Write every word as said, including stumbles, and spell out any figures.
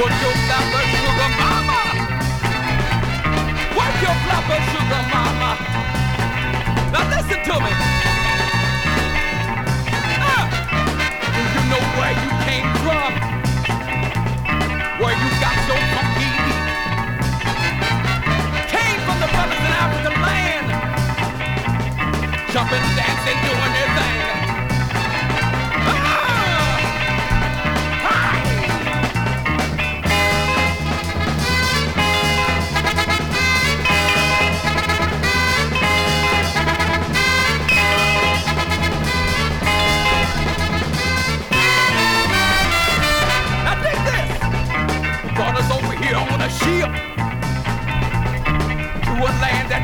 Work your flapper, sugar mama. Work your flapper, sugar mama. Now listen to me. Uh, do you know where you came from? Where you got your funky beat? Came from the brothers in African land. Jumping, dancing, doing their thing. Brought us over here on a ship to a land that